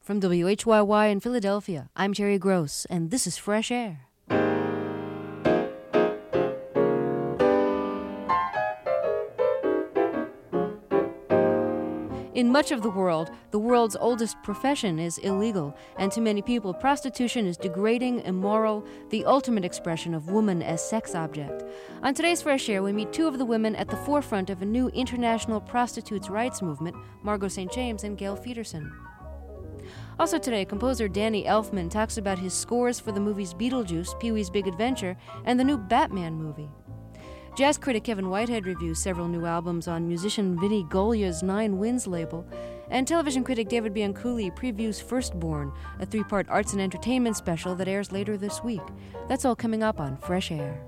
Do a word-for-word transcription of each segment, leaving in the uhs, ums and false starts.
From W H Y Y in Philadelphia, I'm Terry Gross, and this is Fresh Air. In much of the world, the world's oldest profession is illegal, and to many people, prostitution is degrading, immoral, the ultimate expression of woman as sex object. On today's Fresh Air, we meet two of the women at the forefront of a new international prostitutes' rights movement, Margot Saint James and Gail Feederson. Also today, composer Danny Elfman talks about his scores for the movies Beetlejuice, Pee-wee's Big Adventure, and the new Batman movie. Jazz critic Kevin Whitehead reviews several new albums on musician Vinnie Golia's Nine Winds label, and television critic David Bianculli previews Firstborn, a three-part arts and entertainment special that airs later this week. That's all coming up on Fresh Air.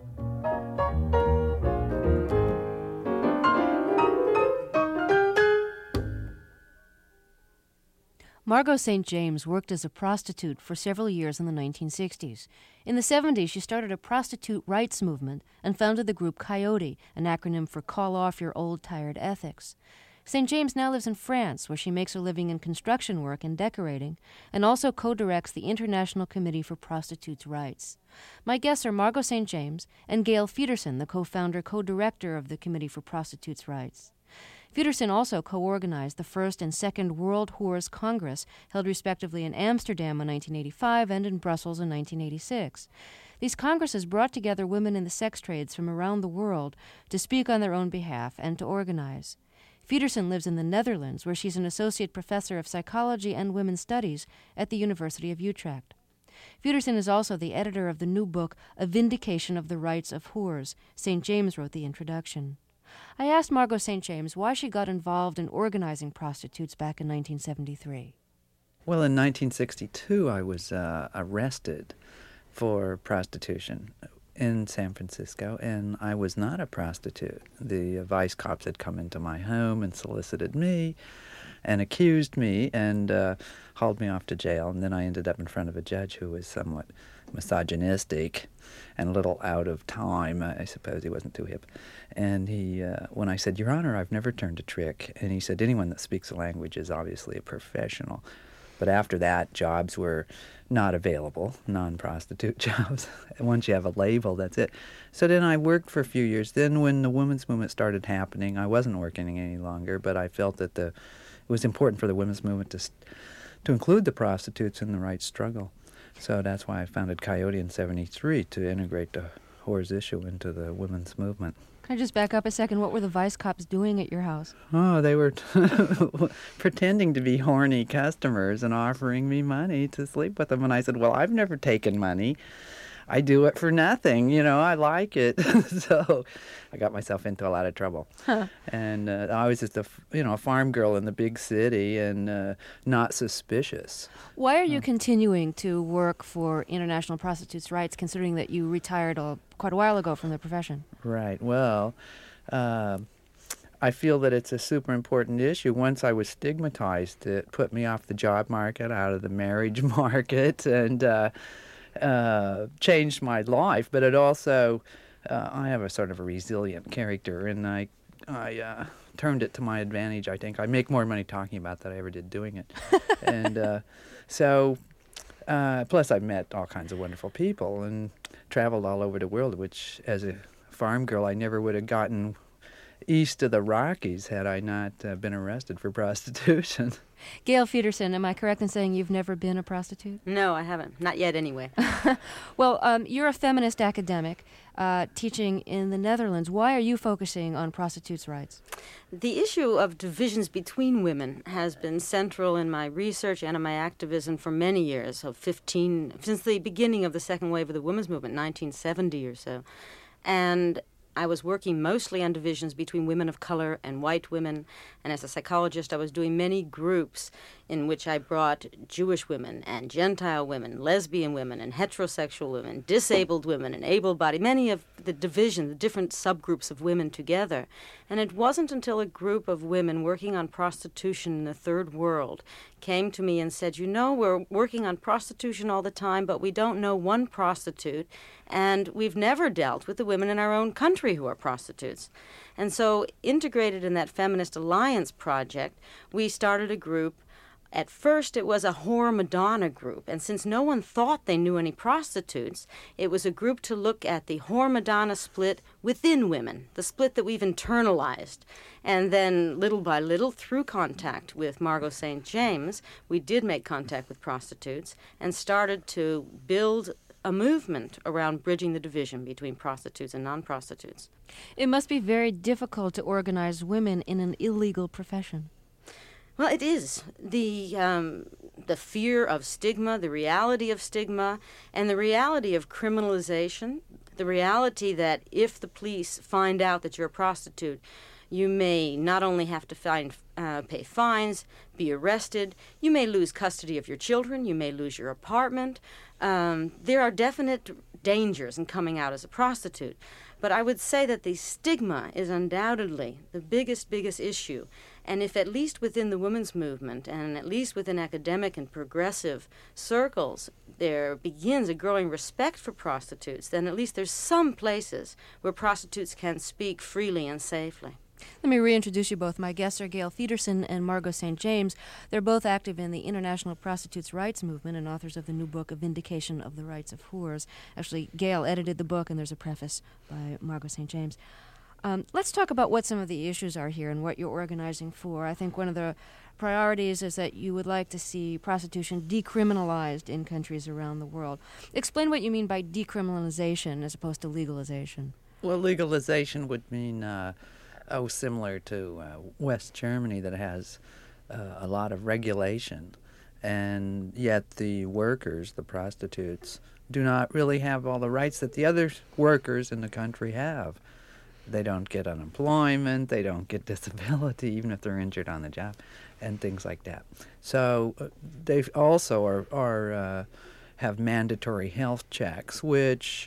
Margot Saint James worked as a prostitute for several years in the nineteen sixties. In the seventies, she started a prostitute rights movement and founded the group Coyote, an acronym for Call Off Your Old Tired Ethics. Saint James now lives in France, where she makes her living in construction work and decorating, and also co-directs the International Committee for Prostitutes' Rights. My guests are Margot Saint James and Gail Feederson, the co-founder, co-director of the Committee for Prostitutes' Rights. Feederson also co-organized the first and second World Whores Congress, held respectively in Amsterdam in nineteen eighty-five and in Brussels in nineteen eighty-six. These congresses brought together women in the sex trades from around the world to speak on their own behalf and to organize. Feederson lives in the Netherlands, where she's an associate professor of psychology and women's studies at the University of Utrecht. Feederson is also the editor of the new book, A Vindication of the Rights of Whores. Saint James wrote the introduction. I asked Margot Saint James why she got involved in organizing prostitutes back in nineteen seventy-three. Well, in nineteen sixty-two, I was uh, arrested for prostitution in San Francisco, and I was not a prostitute. The uh, vice cops had come into my home and solicited me and accused me and uh, hauled me off to jail, and then I ended up in front of a judge who was somewhat misogynistic and a little out of time. I suppose he wasn't too hip. And he, uh, when I said, "Your Honor, I've never turned a trick," and he said, "Anyone that speaks a language is obviously a professional." But after that, jobs were not available, non-prostitute jobs. Once you have a label, that's it. So then I worked for a few years. Then when the women's movement started happening, I wasn't working any longer, but I felt that the it was important for the women's movement to to include the prostitutes in the rights struggle. So that's why I founded Coyote in seventy-three, to integrate the whores issue into the women's movement. Can I just back up a second? What were the vice cops doing at your house? Oh, they were pretending to be horny customers and offering me money to sleep with them. And I said, well, I've never taken money. I do it for nothing, you know, I like it. So I got myself into a lot of trouble. Huh. And uh, I was just a, you know, a farm girl in the big city and uh, not suspicious. Why are you uh, continuing to work for International Prostitutes' Rights, considering that you retired a, quite a while ago from the profession? Right. Well, uh, I feel that it's a super important issue. Once I was stigmatized, it put me off the job market, out of the marriage market, and uh, uh, changed my life. But it also, uh, I have a sort of a resilient character, and I, I uh, turned it to my advantage, I think. I make more money talking about that than I ever did doing it. and uh, so, uh, plus I met all kinds of wonderful people and traveled all over the world, which as a farm girl I never would have gotten east of the Rockies had I not uh, been arrested for prostitution. Gail Feederson, am I correct in saying you've never been a prostitute? No, I haven't. Not yet, anyway. Well, um, you're a feminist academic uh, teaching in the Netherlands. Why are you focusing on prostitutes' rights? The issue of divisions between women has been central in my research and in my activism for many years, so fifteen, since the beginning of the second wave of the women's movement, nineteen seventy or so. And I was working mostly on divisions between women of color and white women, and as a psychologist I was doing many groups in which I brought Jewish women and Gentile women, lesbian women and heterosexual women, disabled women and able-bodied, many of the division, the different subgroups of women together. And it wasn't until a group of women working on prostitution in the third world came to me and said, you know, we're working on prostitution all the time, but we don't know one prostitute, and we've never dealt with the women in our own country who are prostitutes. And so, integrated in that Feminist Alliance project, we started a group At first, it was a whore Madonna group, and since no one thought they knew any prostitutes, it was a group to look at the whore Madonna split within women, the split that we've internalized. And then, little by little, through contact with Margot Saint James, we did make contact with prostitutes and started to build a movement around bridging the division between prostitutes and non-prostitutes. It must be very difficult to organize women in an illegal profession. Well, it is. The um, the fear of stigma, the reality of stigma, and the reality of criminalization, the reality that if the police find out that you're a prostitute, you may not only have to find, uh, pay fines, be arrested, you may lose custody of your children, you may lose your apartment. Um, there are definite dangers in coming out as a prostitute. But I would say that the stigma is undoubtedly the biggest, biggest issue. And if at least within the women's movement and at least within academic and progressive circles there begins a growing respect for prostitutes, then at least there's some places where prostitutes can speak freely and safely. Let me reintroduce you both. My guests are Gail Feederson and Margot Saint James. They're both active in the International Prostitutes' Rights Movement and authors of the new book, A Vindication of the Rights of Whores. Actually, Gail edited the book, and there's a preface by Margot Saint James. Um, let's talk about what some of the issues are here and what you're organizing for. I think one of the priorities is that you would like to see prostitution decriminalized in countries around the world. Explain what you mean by decriminalization as opposed to legalization. Well, legalization would mean... Uh, Oh, similar to uh, West Germany that has uh, a lot of regulation, and yet the workers, the prostitutes, do not really have all the rights that the other workers in the country have. They don't get unemployment, they don't get disability, even if they're injured on the job, and things like that. So uh, they also are, are uh, have mandatory health checks, which...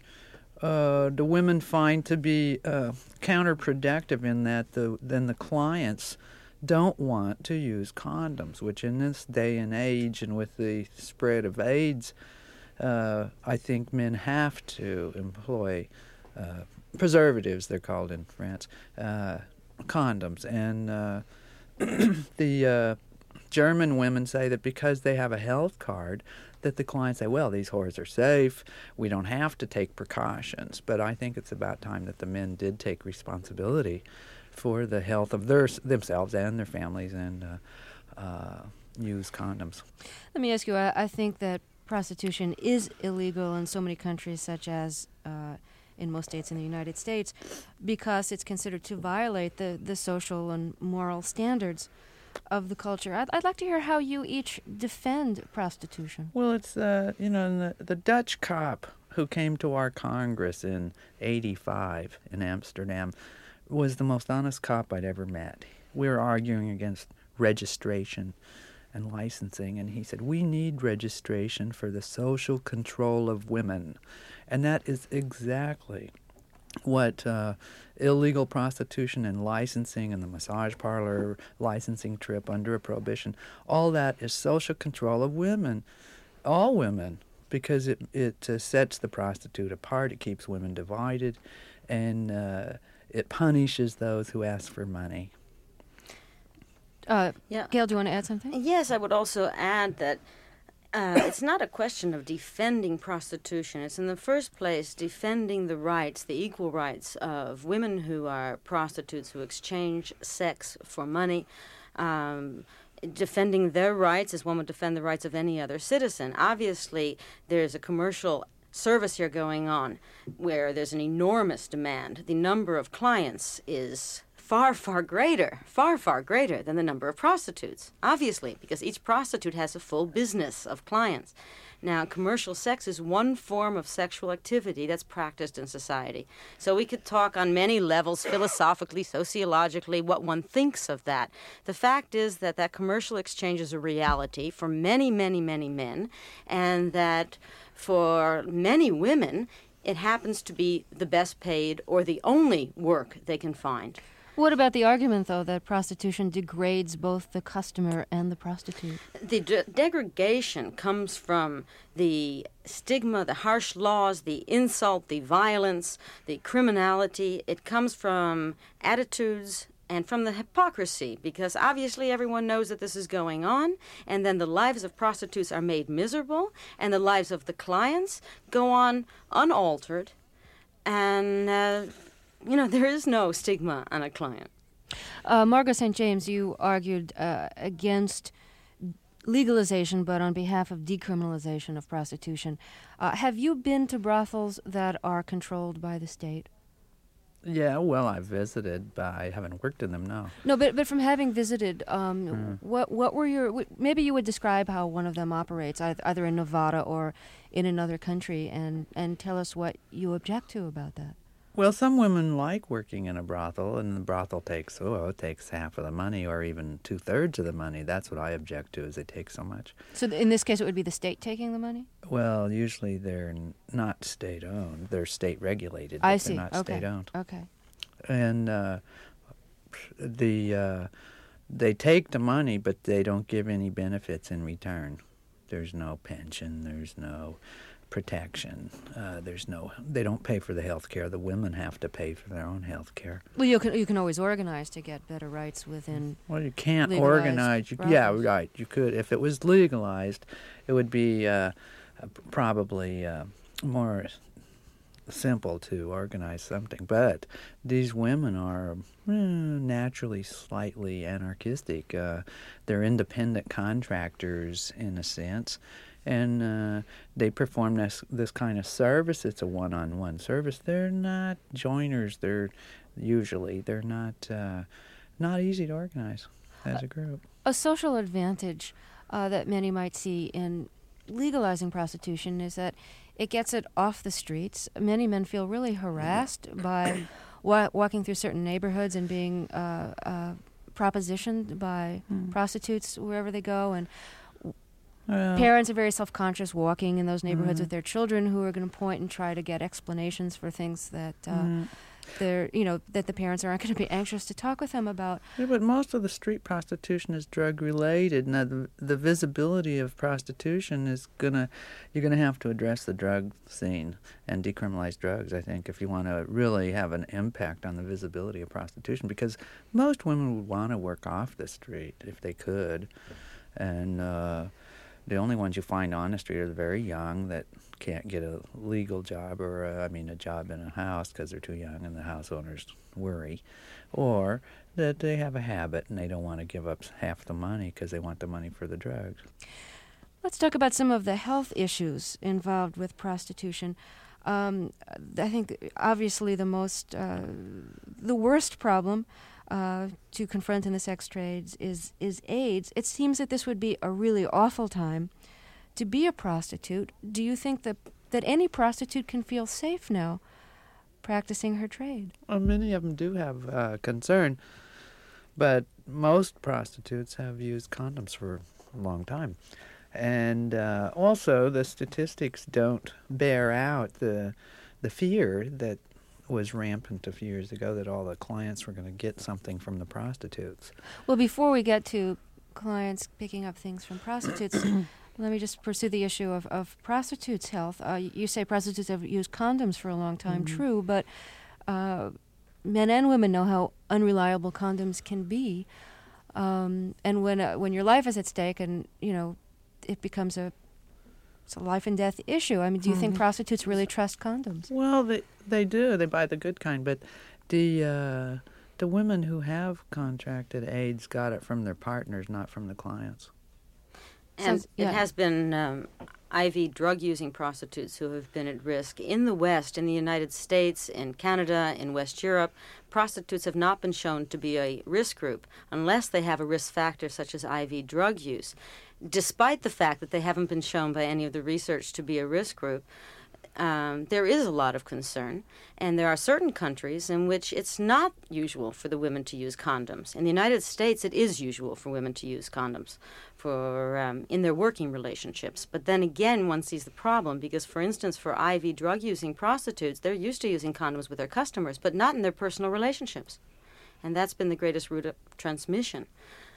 Uh, the women find to be uh, counterproductive in that the then the clients don't want to use condoms, which in this day and age and with the spread of AIDS, uh, I think men have to employ uh, preservatives, they're called in France, uh, condoms. And uh, the uh, German women say that because they have a health card, that the clients say, well, these whores are safe, we don't have to take precautions. But I think it's about time that the men did take responsibility for the health of their, themselves and their families and uh, uh, use condoms. Let me ask you, I, I think that prostitution is illegal in so many countries, such as uh, in most states in the United States, because it's considered to violate the, the social and moral standards of the culture. I'd, I'd like to hear how you each defend prostitution. Well, it's, uh, you know, the, the Dutch cop who came to our Congress in eighty-five in Amsterdam was the most honest cop I'd ever met. We were arguing against registration and licensing, and he said, we need registration for the social control of women. And that is exactly what uh, illegal prostitution and licensing and the massage parlor licensing trip under a prohibition, all that is social control of women, all women, because it, it uh, sets the prostitute apart, it keeps women divided, and uh, it punishes those who ask for money. Uh, yeah. Gail, do you want to add something? Yes, I would also add that Uh, it's not a question of defending prostitution. It's in the first place defending the rights, the equal rights of women who are prostitutes, who exchange sex for money, um, defending their rights as one would defend the rights of any other citizen. Obviously, there's a commercial service here going on where there's an enormous demand. The number of clients is far, far greater, far, far greater than the number of prostitutes, obviously, because each prostitute has a full business of clients. Now, commercial sex is one form of sexual activity that's practiced in society. So we could talk on many levels, philosophically, sociologically, what one thinks of that. The fact is that that commercial exchange is a reality for many, many, many men, and that for many women, it happens to be the best paid or the only work they can find. What about the argument, though, that prostitution degrades both the customer and the prostitute? The de- degradation comes from the stigma, the harsh laws, the insult, the violence, the criminality. It comes from attitudes and from the hypocrisy, because obviously everyone knows that this is going on, and then the lives of prostitutes are made miserable, and the lives of the clients go on unaltered, and, uh, you know, there is no stigma on a client. Uh, Margot Saint James, you argued uh, against legalization, but on behalf of decriminalization of prostitution. Uh, have you been to brothels that are controlled by the state? Yeah, well, I've visited, but I haven't worked in them, no. No, but but from having visited, um, Mm. what what were your... w- Maybe you would describe how one of them operates, eith- either in Nevada or in another country, and, and tell us what you object to about that. Well, some women like working in a brothel, and the brothel takes, oh, it takes half of the money or even two-thirds of the money. That's what I object to, is they take so much. So th- in this case, it would be the state taking the money? Well, usually they're n- not state-owned. They're state-regulated, but I they're see. not Okay. state-owned. Okay. And uh, the uh, they take the money, but they don't give any benefits in return. There's no pension. There's no protection. Uh, there's no. They don't pay for the health care. The women have to pay for their own health care. Well, you can you can always organize to get better rights within... Well, you can't Legalized organize. You, yeah, brothels. right. You could if it was legalized, it would be uh, uh, probably uh, more simple to organize something. But these women are eh, naturally slightly anarchistic. Uh, they're independent contractors in a sense, and uh, they perform this this kind of service. It's a one-on-one service. They're not joiners. They're usually they're not uh, not easy to organize as a group. A social advantage uh, that many might see in legalizing prostitution is that it gets it off the streets. Many men feel really harassed by wa- walking through certain neighborhoods and being uh, uh, propositioned by Mm. prostitutes wherever they go, and Well, parents are very self-conscious walking in those neighborhoods Mhm. with their children, who are going to point and try to get explanations for things that uh, mm, they're, you know, that the parents aren't going to be anxious to talk with them about. yeah, but most of the street prostitution is drug related. Now, the, the visibility of prostitution is gonna you're gonna have to address the drug scene and decriminalize drugs. I think if you want to really have an impact on the visibility of prostitution, because most women would want to work off the street if they could, and uh, the only ones you find on the street are the very young that can't get a legal job or, uh, I mean, a job in a house because they're too young and the house owners worry, or that they have a habit and they don't want to give up half the money because they want the money for the drugs. Let's talk about some of the health issues involved with prostitution. Um, I think obviously the most, uh, the worst problem uh, to confront in the sex trades is is AIDS. It seems that this would be a really awful time to be a prostitute. Do you think that that any prostitute can feel safe now practicing her trade? Well, many of them do have uh, concern, but most prostitutes have used condoms for a long time. And uh, also, the statistics don't bear out the the fear that was rampant a few years ago, that all the clients were going to get something from the prostitutes. Well, before we get to clients picking up things from prostitutes, let me just pursue the issue of, of prostitutes' health. Uh, you say prostitutes have used condoms for a long time, Mhm. true, but uh, men and women know how unreliable condoms can be. Um, and when uh, when your life is at stake, and you know, it becomes a it's a life and death issue. I mean, do you think Mhm. prostitutes really trust condoms? Well, they they do. They buy the good kind, but the uh, the women who have contracted AIDS got it from their partners, not from the clients. And So, yeah. it has been um, I V drug-using prostitutes who have been at risk. In the West, in the United States, in Canada, in West Europe, prostitutes have not been shown to be a risk group unless they have a risk factor such as I V drug use. Despite the fact that they haven't been shown by any of the research to be a risk group, um, there is a lot of concern, and there are certain countries in which it's not usual for the women to use condoms. In the United States, it is usual for women to use condoms for um, in their working relationships. But then again, one sees the problem because, for instance, for I V drug-using prostitutes, they're used to using condoms with their customers, but not in their personal relationships. And that's been the greatest route of transmission.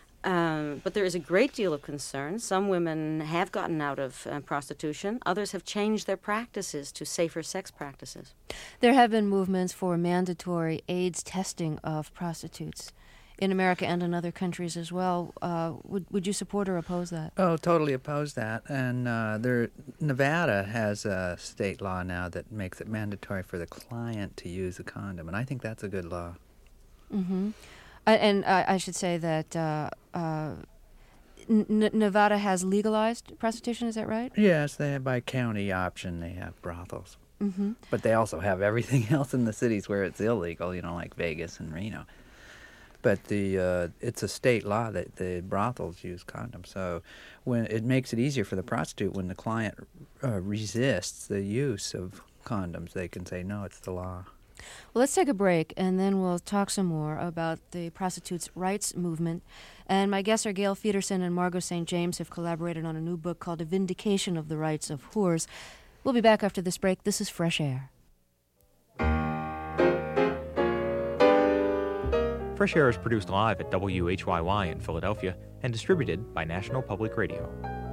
Um, but there is a great deal of concern. Some women have gotten out of uh, prostitution. Others have changed their practices to safer sex practices. There have been movements for mandatory AIDS testing of prostitutes in America and in other countries as well. Uh, would would you support or oppose that? Oh, totally oppose that. And uh, there, Nevada has a state law now that makes it mandatory for the client to use a condom, and I think that's a good law. Mm-hmm. Uh, and uh, I should say that uh, uh, N- Nevada has legalized prostitution. Is that right? Yes, they have by county option. They have brothels, mm-hmm. but they also have everything else in the cities where it's illegal. You know, like Vegas and Reno. But the uh, it's a state law that the brothels use condoms. So when it makes it easier for the prostitute when the client uh, resists the use of condoms, they can say, no, it's the law. Well, let's take a break, and then we'll talk some more about the prostitutes' rights movement. And my guests are Gail Federson and Margot Saint James, have collaborated on a new book called A Vindication of the Rights of Whores. We'll be back after this break. This is Fresh Air. Fresh Air is produced live at W H Y Y in Philadelphia and distributed by National Public Radio.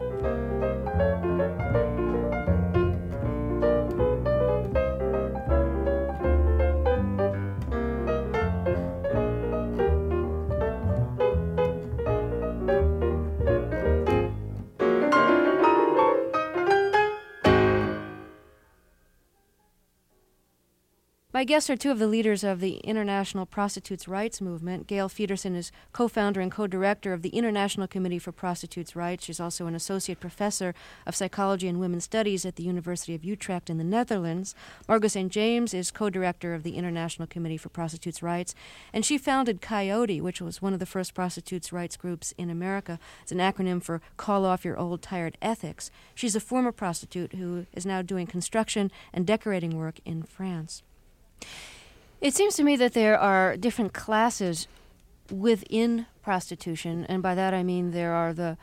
My guests are two of the leaders of the International Prostitutes' Rights Movement. Gail Federson is co-founder and co-director of the International Committee for Prostitutes' Rights. She's also an associate professor of psychology and women's studies at the University of Utrecht in the Netherlands. Margot Saint James is co-director of the International Committee for Prostitutes' Rights, and she founded Coyote, which was one of the first prostitutes' rights groups in America. It's an acronym for Call Off Your Old Tired Ethics. She's a former prostitute who is now doing construction and decorating work in France. It seems to me that there are different classes within prostitution, and by that I mean there are the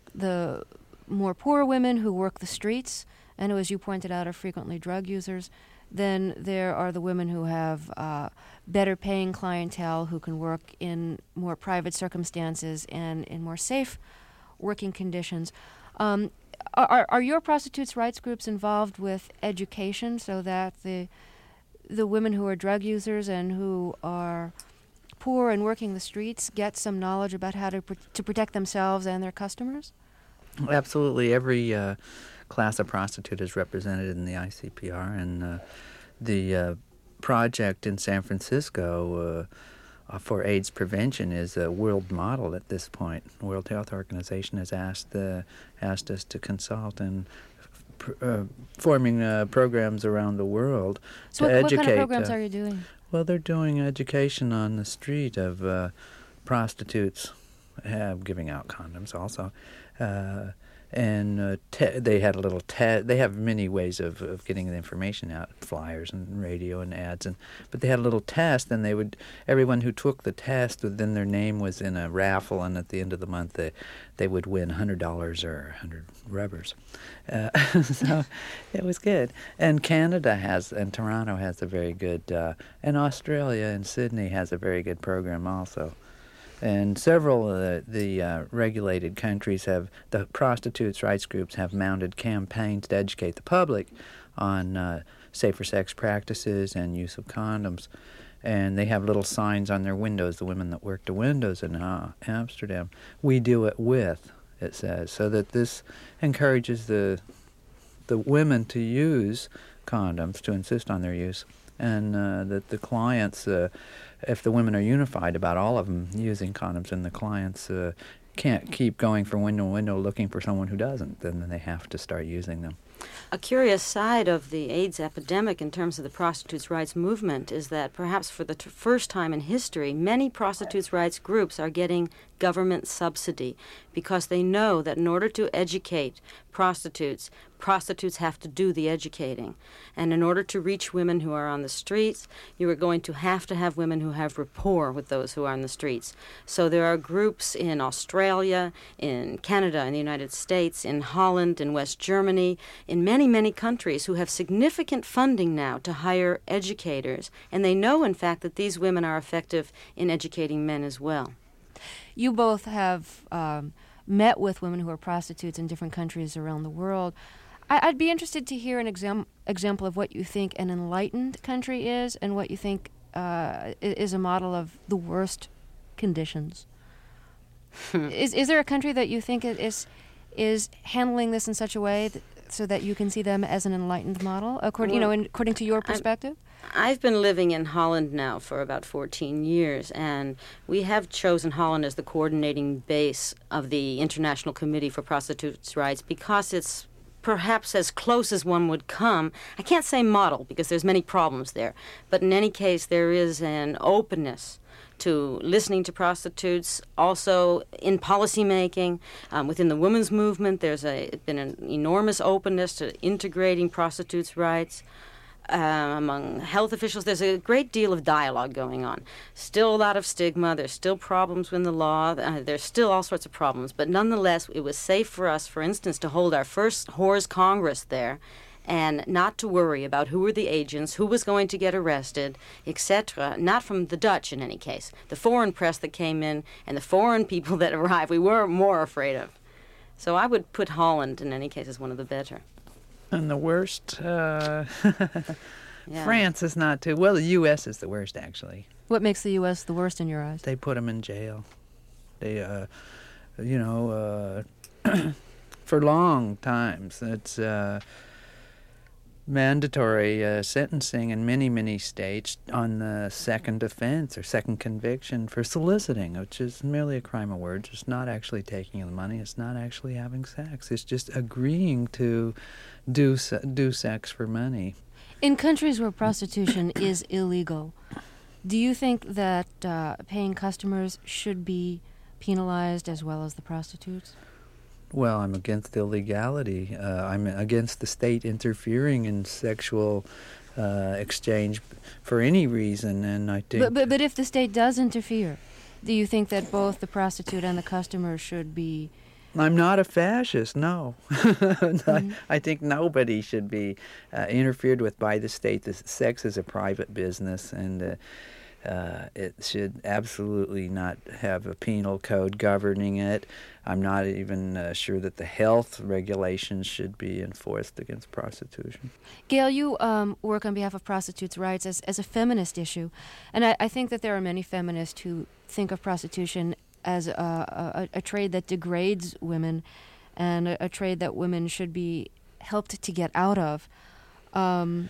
the more poor women who work the streets and who, as you pointed out, are frequently drug users. Then there are the women who have uh, better paying clientele who can work in more private circumstances and in more safe working conditions. Um, are, are your prostitutes' rights groups involved with education so that the the women who are drug users and who are poor and working the streets get some knowledge about how to pr- to protect themselves and their customers? Absolutely. Every uh, class of prostitute is represented in the I C P R, and uh, the uh, project in San Francisco uh, for AIDS prevention is a world model at this point. The World Health Organization has asked uh, asked us to consult and Uh, forming uh, programs around the world so to what, educate. What kind of programs uh, are you doing? Well, they're doing education on the street of uh, prostitutes, have giving out condoms also, uh, and uh, te- they had a little test. They have many ways of, of getting the information out, flyers and radio and ads, and but they had a little test, and they would everyone who took the test, then their name was in a raffle, and at the end of the month they they would win one hundred dollars or one hundred rubbers. Uh, so it was good. And Canada has, and Toronto has a very good, uh, and Australia and Sydney has a very good program also. And several of the, the uh, regulated countries have, the prostitutes' rights groups have mounted campaigns to educate the public on uh, safer sex practices and use of condoms. And they have little signs on their windows, the women that work the windows in uh, Amsterdam. We do it with, it says, so that this encourages the the women to use condoms, to insist on their use, and uh, that the clients, uh, if the women are unified about all of them using condoms, and the clients uh, can't keep going from window to window looking for someone who doesn't, then they have to start using them. A curious side of the AIDS epidemic in terms of the prostitutes' rights movement is that perhaps for the t- first time in history, many prostitutes' rights groups are getting government subsidy because they know that in order to educate prostitutes, prostitutes have to do the educating. And in order to reach women who are on the streets, you are going to have to have women who have rapport with those who are on the streets. So there are groups in Australia, in Canada, in the United States, in Holland, in West Germany, in many, many countries who have significant funding now to hire educators. And they know, in fact, that these women are effective in educating men as well. You both have um, met with women who are prostitutes in different countries around the world. I- I'd be interested to hear an exam- example of what you think an enlightened country is and what you think uh, is a model of the worst conditions. is is there a country that you think is is handling this in such a way that, so that you can see them as an enlightened model, according well, you know, in, according to your perspective? I'm, I've been living in Holland now for about fourteen years, and we have chosen Holland as the coordinating base of the International Committee for Prostitutes' Rights because it's perhaps as close as one would come. I can't say model because there's many problems there, but in any case, there is an openness to listening to prostitutes, also in policy making. Um, within the women's movement, there's a, been an enormous openness to integrating prostitutes' rights. Uh, among health officials, there's a great deal of dialogue going on. Still a lot of stigma. There's still problems with the law. Uh, there's still all sorts of problems. But nonetheless, it was safe for us, for instance, to hold our first Whores Congress there and not to worry about who were the agents, who was going to get arrested, et cetera. Not from the Dutch, in any case. The foreign press that came in and the foreign people that arrived, we were more afraid of. So I would put Holland, in any case, as one of the better. And the worst, uh, yeah. France is not too. Well, the U S is the worst, actually. What makes the U S the worst in your eyes? They put them in jail. They, uh, you know, uh, for long times. It's uh, mandatory uh, sentencing in many, many states on the second offense or second conviction for soliciting, which is merely a crime of words. It's not actually taking the money. It's not actually having sex. It's just agreeing to do do sex for money. In countries where prostitution is illegal, do you think that uh, paying customers should be penalized as well as the prostitutes? Well, I'm against illegality. Uh, I'm against the state interfering in sexual uh, exchange for any reason, and I think... But, but, but if the state does interfere, do you think that both the prostitute and the customer should be... I'm not a fascist, no. Mm-hmm. I, I think nobody should be uh, interfered with by the state. The sex is a private business, and uh, uh, it should absolutely not have a penal code governing it. I'm not even uh, sure that the health regulations should be enforced against prostitution. Gail, you um, work on behalf of prostitutes' rights as, as a feminist issue, and I, I think that there are many feminists who think of prostitution as a, a, a trade that degrades women and a, a trade that women should be helped to get out of, um,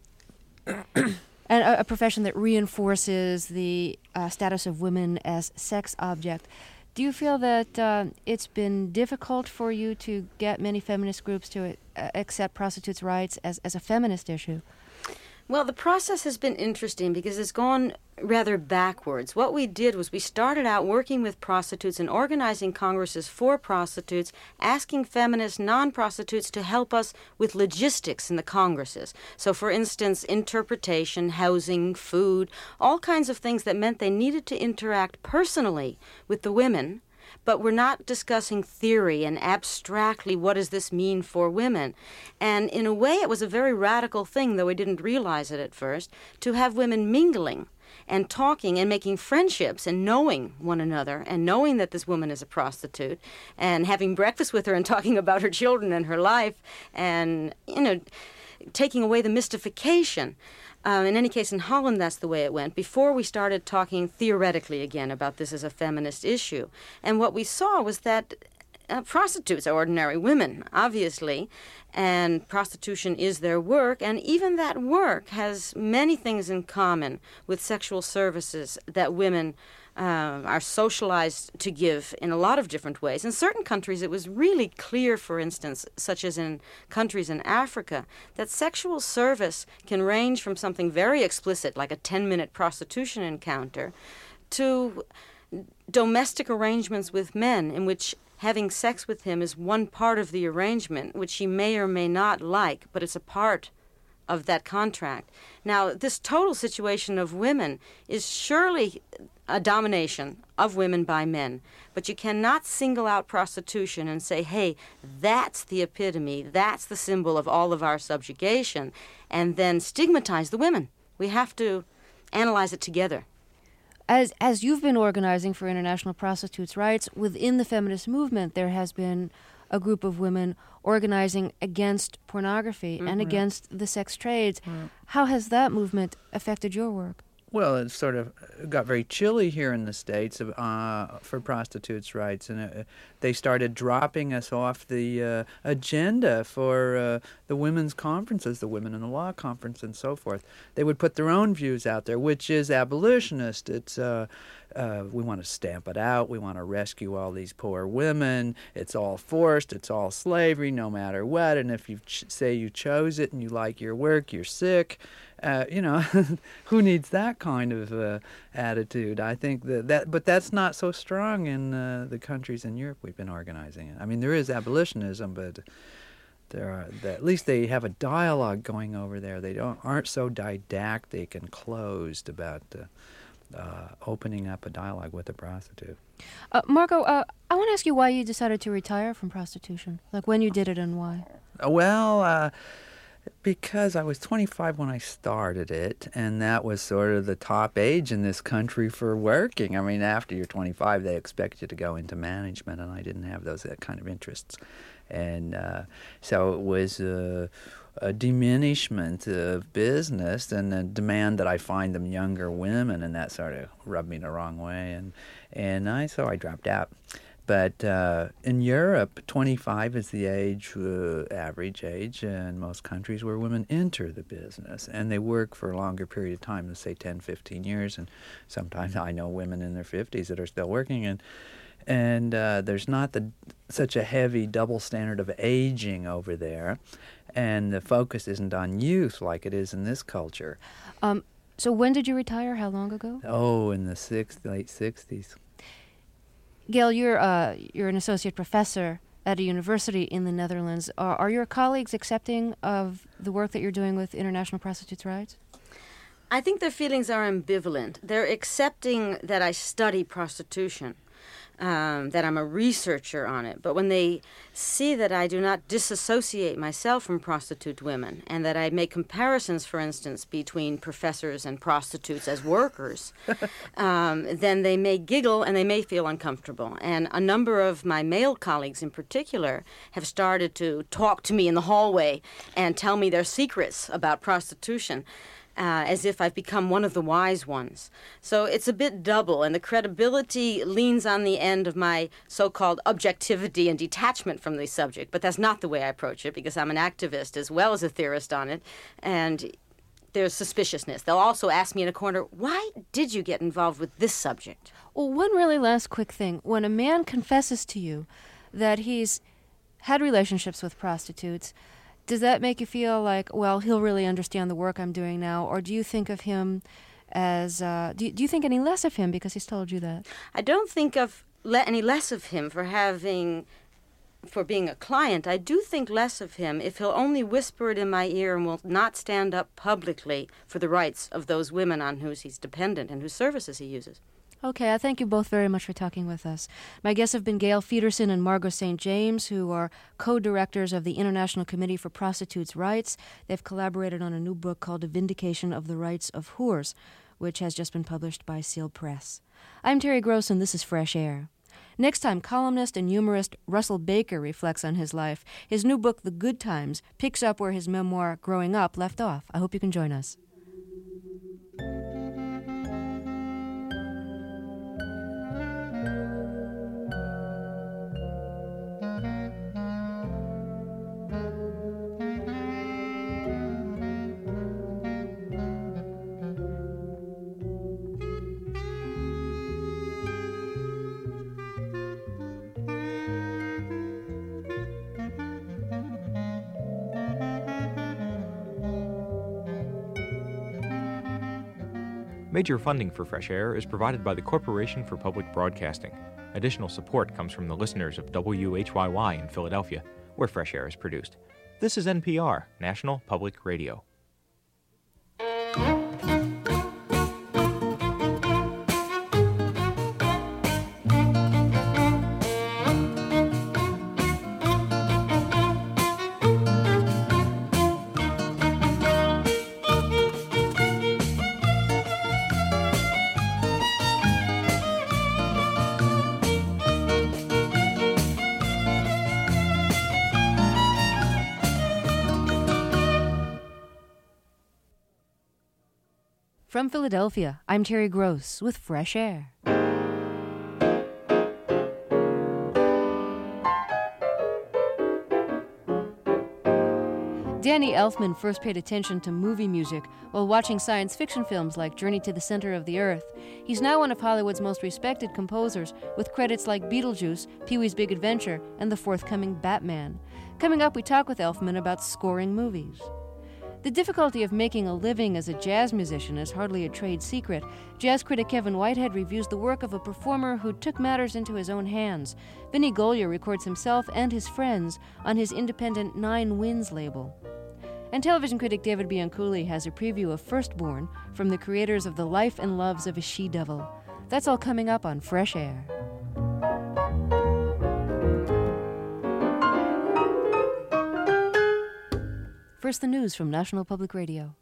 and a, a profession that reinforces the uh, status of women as sex object. Do you feel that uh, it's been difficult for you to get many feminist groups to uh, accept prostitutes' rights as, as a feminist issue? Well, the process has been interesting because it's gone rather backwards. What we did was we started out working with prostitutes and organizing congresses for prostitutes, asking feminist non-prostitutes to help us with logistics in the congresses. So, for instance, interpretation, housing, food, all kinds of things that meant they needed to interact personally with the women, but we're not discussing theory and abstractly what does this mean for women. And in a way, it was a very radical thing, though we didn't realize it at first, to have women mingling and talking and making friendships and knowing one another and knowing that this woman is a prostitute and having breakfast with her and talking about her children and her life and, you know, taking away the mystification. Um, in any case, in Holland, that's the way it went, before we started talking theoretically again about this as a feminist issue. And what we saw was that uh, prostitutes are ordinary women, obviously, and prostitution is their work, and even that work has many things in common with sexual services that women Uh, are socialized to give in a lot of different ways. In certain countries, it was really clear, for instance, such as in countries in Africa, that sexual service can range from something very explicit, like a ten-minute prostitution encounter, to domestic arrangements with men in which having sex with him is one part of the arrangement, which he may or may not like, but it's a part of that contract. Now, this total situation of women is surely a domination of women by men, but you cannot single out prostitution and say, hey, that's the epitome, that's the symbol of all of our subjugation, and then stigmatize the women. We have to analyze it together. As as you've been organizing for international prostitutes' rights, within the feminist movement, there has been a group of women organizing against pornography mm-hmm. and against the sex trades. Mm. How has that movement affected your work? Well, it sort of got very chilly here in the States uh, for prostitutes' rights, and uh, they started dropping us off the uh, agenda for uh, the women's conferences, the Women in the Law Conference, and so forth. They would put their own views out there, which is abolitionist. It's uh, uh, we want to stamp it out. We want to rescue all these poor women. It's all forced. It's all slavery, no matter what. And if you ch- say you chose it and you like your work, you're sick. Uh, you know, who needs that kind of uh, attitude? I think that, that, but that's not so strong in uh, the countries in Europe we've been organizing in. I mean, there is abolitionism, but there are, at least they have a dialogue going over there. They don't aren't so didactic and closed about uh, uh, opening up a dialogue with a prostitute. Uh, Margot, uh, I want to ask you why you decided to retire from prostitution, like when you did it and why. Well, uh, because I was twenty-five when I started it, and that was sort of the top age in this country for working. I mean, after you're twenty-five, they expect you to go into management, and I didn't have those that kind of interests. And uh, so it was uh, a diminishment of business and a demand that I find them younger women, and that sort of rubbed me the wrong way. And, and I so I dropped out. But uh, in Europe, twenty-five is the age, uh, average age in most countries where women enter the business. And they work for a longer period of time, let's say ten, fifteen years. And sometimes I know women in their fifties that are still working. And and uh, there's not the such a heavy double standard of aging over there. And the focus isn't on youth like it is in this culture. Um, so when did you retire? How long ago? Oh, in the six, late sixties. Gail, you're uh, you're an associate professor at a university in the Netherlands. Are, are your colleagues accepting of the work that you're doing with international prostitutes' rights? I think their feelings are ambivalent. They're accepting that I study prostitution, um, that I'm a researcher on it. But when they see that I do not disassociate myself from prostitute women and that I make comparisons, for instance, between professors and prostitutes as workers, um, then they may giggle and they may feel uncomfortable. And a number of my male colleagues in particular have started to talk to me in the hallway and tell me their secrets about prostitution. Uh, as if I've become one of the wise ones. So it's a bit double, and the credibility leans on the end of my so-called objectivity and detachment from the subject, but that's not the way I approach it, because I'm an activist as well as a theorist on it, and there's suspiciousness. They'll also ask me in a corner, why did you get involved with this subject? Well, one really last quick thing. When a man confesses to you that he's had relationships with prostitutes, does that make you feel like, well, he'll really understand the work I'm doing now? Or do you think of him as, uh, do, you, do you think any less of him because he's told you that? I don't think of le- any less of him for having, for being a client. I do think less of him if he'll only whisper it in my ear and will not stand up publicly for the rights of those women on whose he's dependent and whose services he uses. Okay, I thank you both very much for talking with us. My guests have been Gail Feederson and Margot Saint James, who are co-directors of the International Committee for Prostitutes' Rights. They've collaborated on a new book called A Vindication of the Rights of Whores, which has just been published by Seal Press. I'm Terry Gross, and this is Fresh Air. Next time, columnist and humorist Russell Baker reflects on his life. His new book, The Good Times, picks up where his memoir, Growing Up, left off. I hope you can join us. Major funding for Fresh Air is provided by the Corporation for Public Broadcasting. Additional support comes from the listeners of W H Y Y in Philadelphia, where Fresh Air is produced. This is N P R, National Public Radio. From Philadelphia, I'm Terry Gross with Fresh Air. Danny Elfman first paid attention to movie music while watching science fiction films like Journey to the Center of the Earth. He's now one of Hollywood's most respected composers, with credits like Beetlejuice, Pee-wee's Big Adventure, and the forthcoming Batman. Coming up, we talk with Elfman about scoring movies. The difficulty of making a living as a jazz musician is hardly a trade secret. Jazz critic Kevin Whitehead reviews the work of a performer who took matters into his own hands. Vinnie Golia records himself and his friends on his independent Nine Winds label. And television critic David Bianculli has a preview of Firstborn from the creators of The Life and Loves of a She-Devil. That's all coming up on Fresh Air. First, the news from National Public Radio.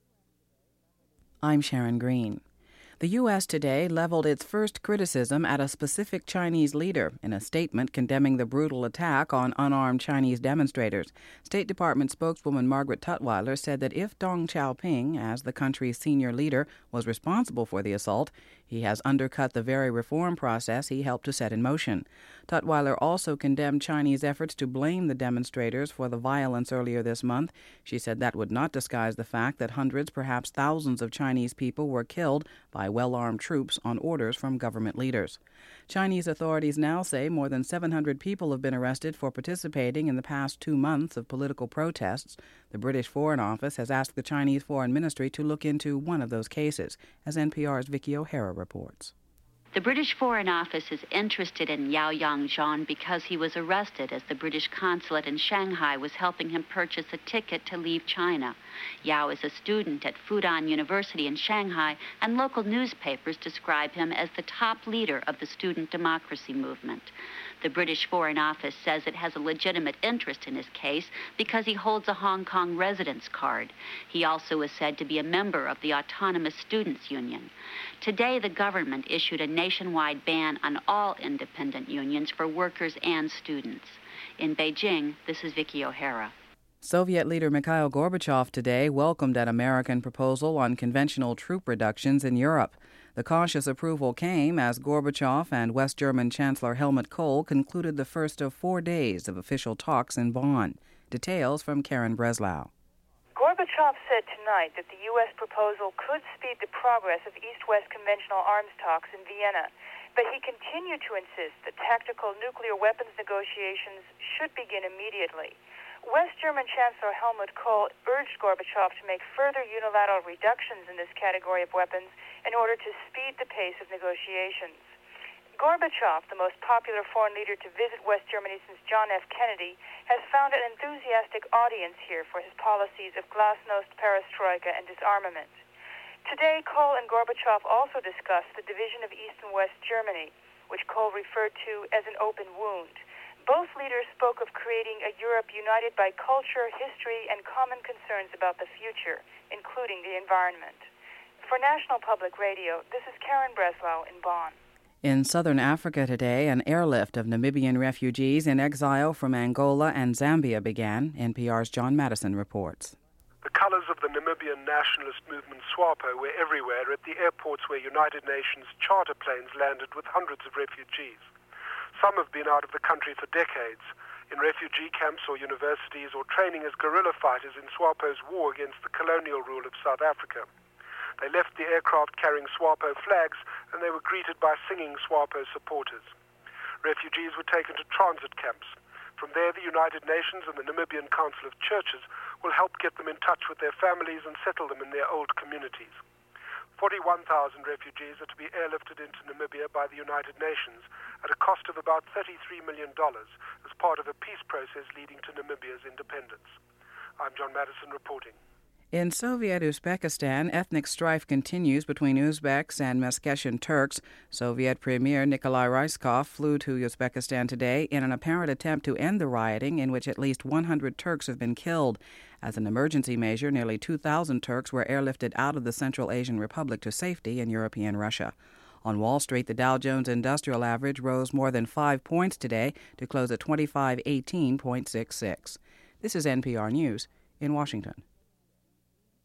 I'm Sharon Green. The U S today leveled its first criticism at a specific Chinese leader in a statement condemning the brutal attack on unarmed Chinese demonstrators. State Department spokeswoman Margaret Tutwiler said that if Deng Xiaoping, as the country's senior leader, was responsible for the assault, he has undercut the very reform process he helped to set in motion. Tutwiler also condemned Chinese efforts to blame the demonstrators for the violence earlier this month. She said that would not disguise the fact that hundreds, perhaps thousands of Chinese people were killed by well-armed troops on orders from government leaders. Chinese authorities now say more than seven hundred people have been arrested for participating in the past two months of political protests. The British Foreign Office has asked the Chinese Foreign Ministry to look into one of those cases, as N P R's Vicky O'Hara reports. The British Foreign Office is interested in Yao Yangzhan because he was arrested as the British consulate in Shanghai was helping him purchase a ticket to leave China. Yao is a student at Fudan University in Shanghai, and local newspapers describe him as the top leader of the student democracy movement. The British Foreign Office says it has a legitimate interest in his case because he holds a Hong Kong residence card. He also is said to be a member of the Autonomous Students Union. Today, the government issued a nationwide ban on all independent unions for workers and students. In Beijing, this is Vicky O'Hara. Soviet leader Mikhail Gorbachev today welcomed an American proposal on conventional troop reductions in Europe. The cautious approval came as Gorbachev and West German Chancellor Helmut Kohl concluded the first of four days of official talks in Bonn. Details from Karen Breslau. Gorbachev said tonight that the U S proposal could speed the progress of East-West conventional arms talks in Vienna, but he continued to insist that tactical nuclear weapons negotiations should begin immediately. West German Chancellor Helmut Kohl urged Gorbachev to make further unilateral reductions in this category of weapons in order to speed the pace of negotiations. Gorbachev, the most popular foreign leader to visit West Germany since John F. Kennedy, has found an enthusiastic audience here for his policies of glasnost, perestroika, and disarmament. Today, Kohl and Gorbachev also discussed the division of East and West Germany, which Kohl referred to as an open wound. Both leaders spoke of creating a Europe united by culture, history, and common concerns about the future, including the environment. For National Public Radio, this is Karen Breslau in Bonn. In southern Africa today, an airlift of Namibian refugees in exile from Angola and Zambia began. N P R's John Madison reports. The colors of the Namibian nationalist movement SWAPO were everywhere at the airports where United Nations charter planes landed with hundreds of refugees. Some have been out of the country for decades, in refugee camps or universities, or training as guerrilla fighters in SWAPO's war against the colonial rule of South Africa. They left the aircraft carrying SWAPO flags, and they were greeted by singing SWAPO supporters. Refugees were taken to transit camps. From there, the United Nations and the Namibian Council of Churches will help get them in touch with their families and settle them in their old communities. forty-one thousand refugees are to be airlifted into Namibia by the United Nations at a cost of about thirty-three million dollars as part of a peace process leading to Namibia's independence. I'm John Madison reporting. In Soviet Uzbekistan, ethnic strife continues between Uzbeks and Meskhetian Turks. Soviet Premier Nikolai Ryzhkov flew to Uzbekistan today in an apparent attempt to end the rioting in which at least one hundred Turks have been killed. As an emergency measure, nearly two thousand Turks were airlifted out of the Central Asian Republic to safety in European Russia. On Wall Street, the Dow Jones Industrial Average rose more than five points today to close at twenty-five eighteen point six six. This is N P R News in Washington.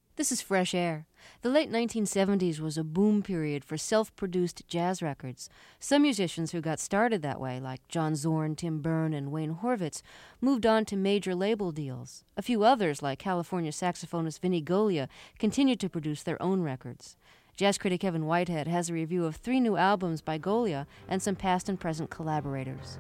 This is Fresh Air. The late nineteen seventies was a boom period for self-produced jazz records. Some musicians who got started that way, like John Zorn, Tim Byrne, and Wayne Horvitz, moved on to major label deals. A few others, like California saxophonist Vinnie Golia, continued to produce their own records. Jazz critic Kevin Whitehead has a review of three new albums by Golia and some past and present collaborators.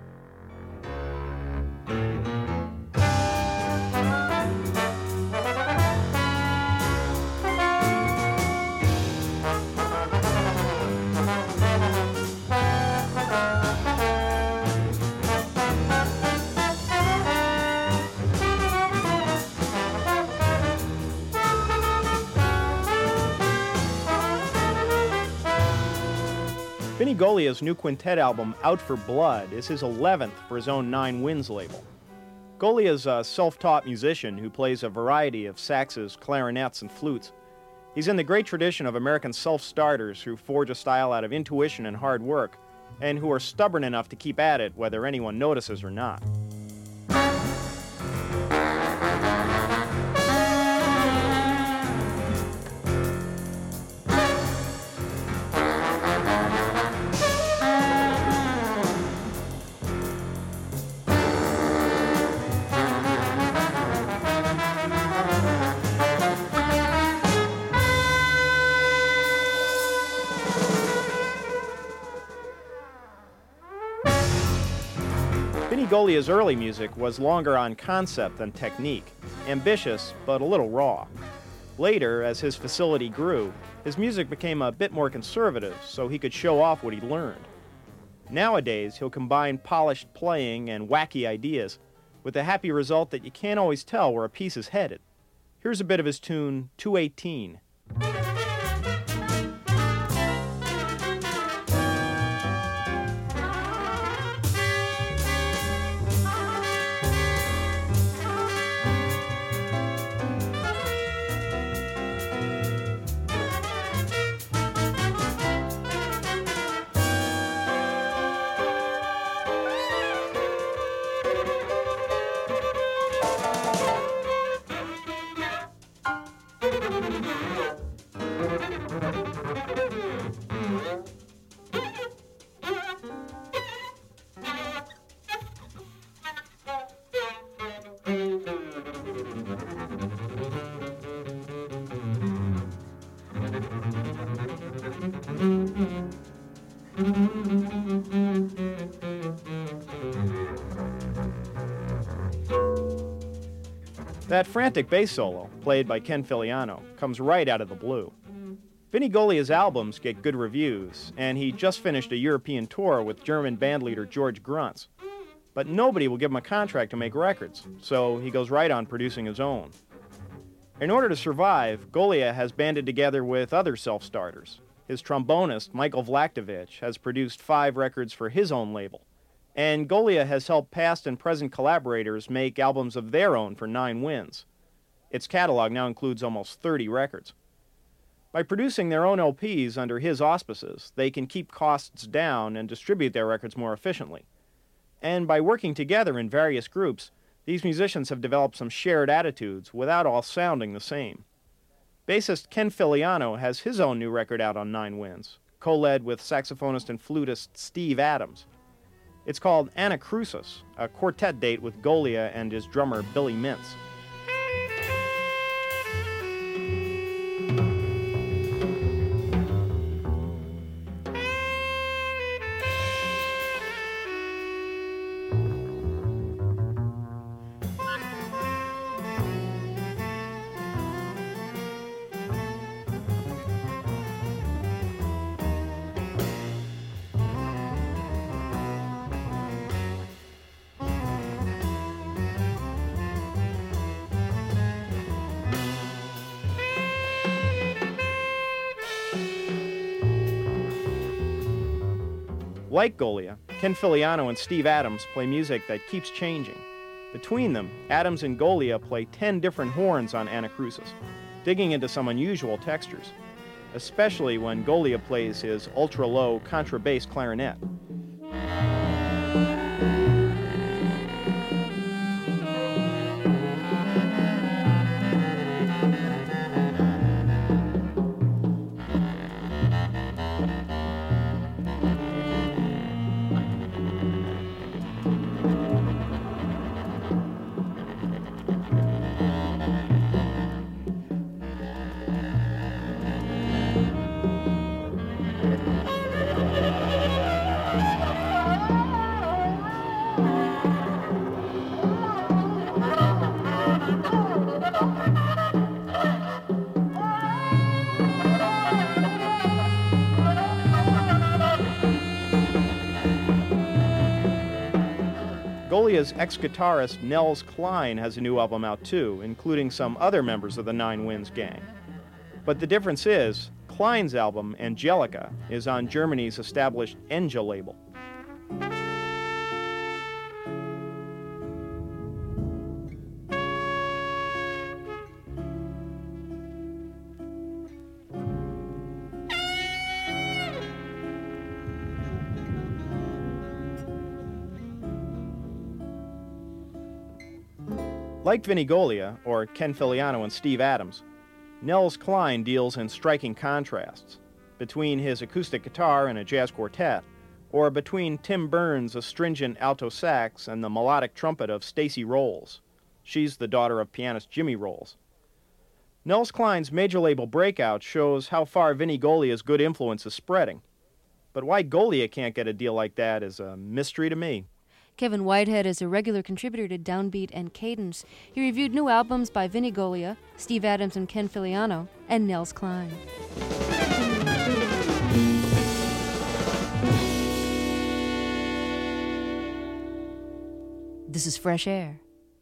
Vinnie Golia's new quintet album, Out for Blood, is his eleventh for his own Nine Winds label. Golia's a self-taught musician who plays a variety of saxes, clarinets, and flutes. He's in the great tradition of American self-starters who forge a style out of intuition and hard work, and who are stubborn enough to keep at it whether anyone notices or not. Vinnie Golia's early music was longer on concept than technique, ambitious but a little raw. Later, as his facility grew, his music became a bit more conservative so he could show off what he learned. Nowadays, he'll combine polished playing and wacky ideas with the happy result that you can't always tell where a piece is headed. Here's a bit of his tune, two eighteen. That frantic bass solo, played by Ken Filiano, comes right out of the blue. Vinnie Golia's albums get good reviews, and he just finished a European tour with German bandleader George Gruntz. But nobody will give him a contract to make records, so he goes right on producing his own. In order to survive, Golia has banded together with other self-starters. His trombonist, Michael Vlachtovich, has produced five records for his own label. And Golia has helped past and present collaborators make albums of their own for Nine Winds. Its catalog now includes almost thirty records. By producing their own L Ps under his auspices, they can keep costs down and distribute their records more efficiently. And by working together in various groups, these musicians have developed some shared attitudes without all sounding the same. Bassist Ken Filiano has his own new record out on Nine Winds, co-led with saxophonist and flutist Steve Adams. It's called Anacrusis, a quartet date with Golia and his drummer Billy Mintz. Like Golia, Ken Filiano and Steve Adams play music that keeps changing. Between them, Adams and Golia play ten different horns on Anacrusis, digging into some unusual textures, especially when Golia plays his ultra-low contrabass clarinet. Golia's ex-guitarist Nels Cline has a new album out too, including some other members of the Nine Winds gang. But the difference is, Cline's album, Angelica, is on Germany's established Enja label. Like Vinnie Golia, or Ken Filiano and Steve Adams, Nels Cline deals in striking contrasts between his acoustic guitar and a jazz quartet, or between Tim Burns' astringent alto sax and the melodic trumpet of Stacey Rolls. She's the daughter of pianist Jimmy Rolls. Nels Cline's major label breakout shows how far Vinnie Golia's good influence is spreading. But why Golia can't get a deal like that is a mystery to me. Kevin Whitehead is a regular contributor to Downbeat and Cadence. He reviewed new albums by Vinnie Golia, Steve Adams and Ken Filiano, and Nels Cline. This is Fresh Air.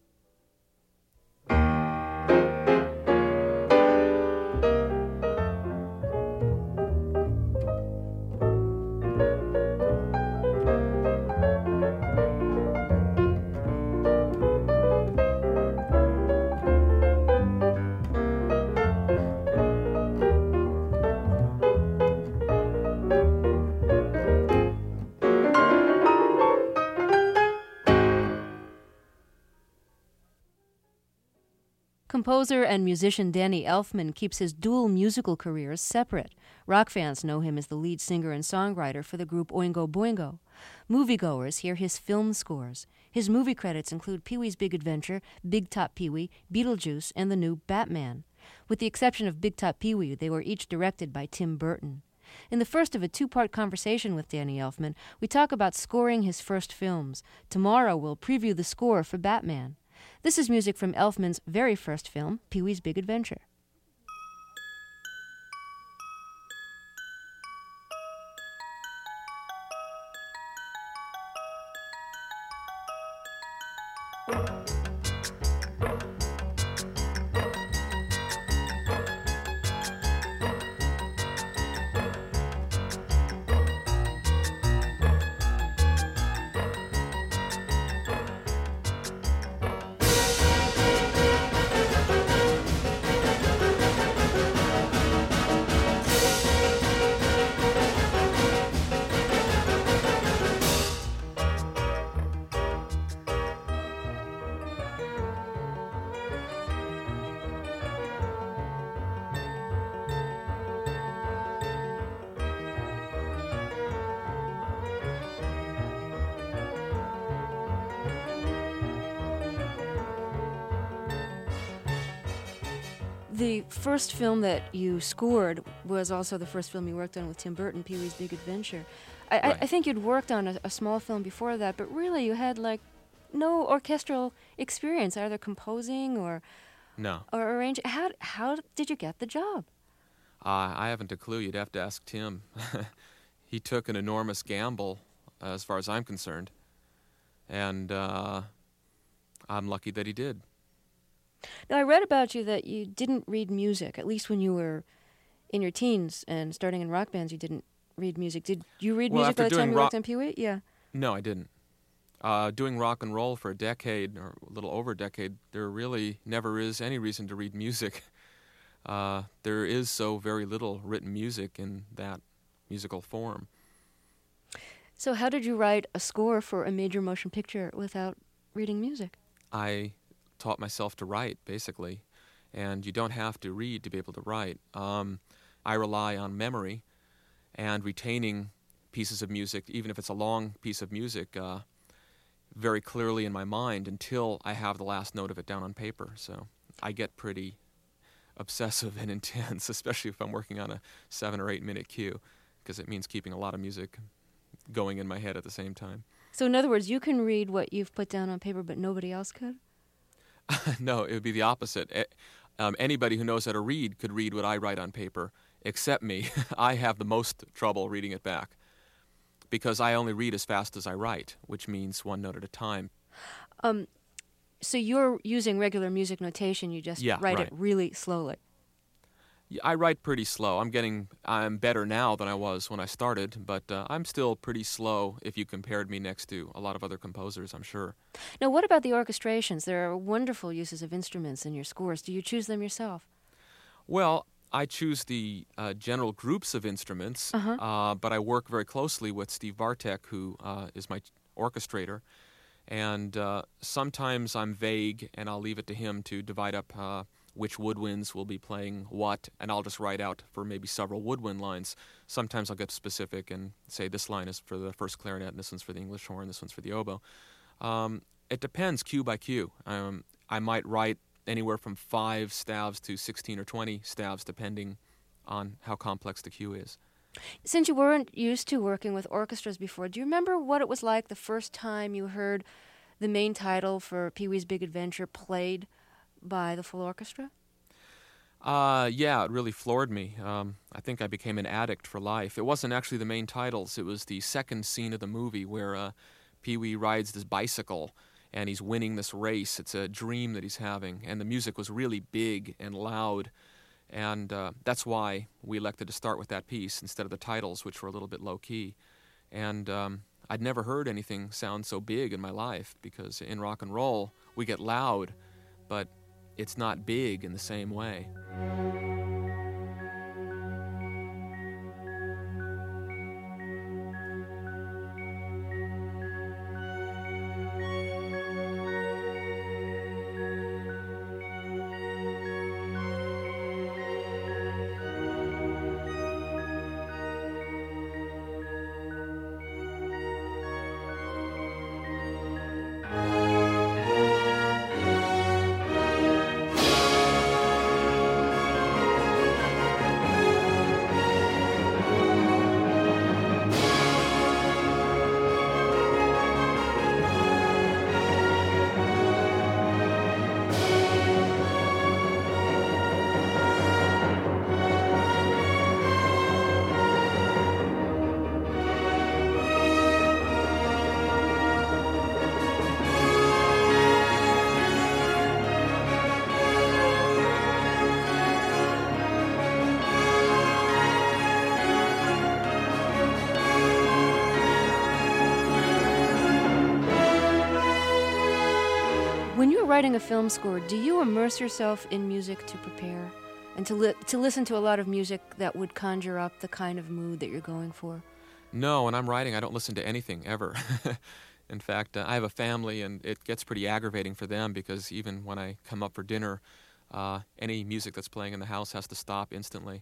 Composer and musician Danny Elfman keeps his dual musical careers separate. Rock fans know him as the lead singer and songwriter for the group Oingo Boingo. Moviegoers hear his film scores. His movie credits include Pee-wee's Big Adventure, Big Top Pee-wee, Beetlejuice, and the new Batman. With the exception of Big Top Pee-wee, they were each directed by Tim Burton. In the first of a two-part conversation with Danny Elfman, we talk about scoring his first films. Tomorrow we'll preview the score for Batman. This is music from Elfman's very first film, Pee-wee's Big Adventure. The first film that you scored was also the first film you worked on with Tim Burton, Pee-wee's Big Adventure. I, right. I, I think you'd worked on a, a small film before that, but really you had like no orchestral experience, either composing or no or arranging. How how did you get the job? Uh, I haven't a clue. You'd have to ask Tim. He took an enormous gamble, uh, as far as I'm concerned, and uh, I'm lucky that he did. Now, I read about you that you didn't read music, at least when you were in your teens and starting in rock bands, you didn't read music. Did you read well, music by the time you rock- worked on Pee-wee? Yeah. No, I didn't. Uh, doing rock and roll for a decade, or a little over a decade, there really never is any reason to read music. Uh, there is so very little written music in that musical form. So how did you write a score for a major motion picture without reading music? I taught myself to write, basically, and you don't have to read to be able to write. Um, I rely on memory and retaining pieces of music, even if it's a long piece of music, uh, very clearly in my mind until I have the last note of it down on paper. So I get pretty obsessive and intense, especially if I'm working on a seven or eight minute cue, because it means keeping a lot of music going in my head at the same time. So in other words, you can read what you've put down on paper, but nobody else could? No, it would be the opposite. Um, anybody who knows how to read could read what I write on paper, except me. I have the most trouble reading it back because I only read as fast as I write, which means one note at a time. Um, so you're using regular music notation. You just Yeah, write right. it really slowly. Yeah, I write pretty slow. I'm getting, I'm better now than I was when I started, but uh, I'm still pretty slow if you compared me next to a lot of other composers, I'm sure. Now, what about the orchestrations? There are wonderful uses of instruments in your scores. Do you choose them yourself? Well, I choose the uh, general groups of instruments, Uh-huh. uh, but I work very closely with Steve Bartek, who uh, is my orchestrator. And uh, sometimes I'm vague, and I'll leave it to him to divide up uh, which woodwinds will be playing what, and I'll just write out for maybe several woodwind lines. Sometimes I'll get specific and say this line is for the first clarinet, and this one's for the English horn, this one's for the oboe. Um, it depends cue by cue. Um, I might write anywhere from five staves to sixteen or twenty staves, depending on how complex the cue is. Since you weren't used to working with orchestras before, do you remember what it was like the first time you heard the main title for Pee-wee's Big Adventure played by the full orchestra? Uh, yeah, it really floored me. Um, I think I became an addict for life. It wasn't actually the main titles. It was the second scene of the movie where uh, Pee-wee rides this bicycle and he's winning this race. It's a dream that he's having, and the music was really big and loud, and uh, that's why we elected to start with that piece instead of the titles, which were a little bit low-key. And um, I'd never heard anything sound so big in my life, because in rock and roll, we get loud, but it's not big in the same way. When you're writing a film score, do you immerse yourself in music to prepare and to li- to listen to a lot of music that would conjure up the kind of mood that you're going for? No, when I'm writing, I don't listen to anything, ever. In fact, uh, I have a family, and it gets pretty aggravating for them, because even when I come up for dinner, uh, any music that's playing in the house has to stop instantly.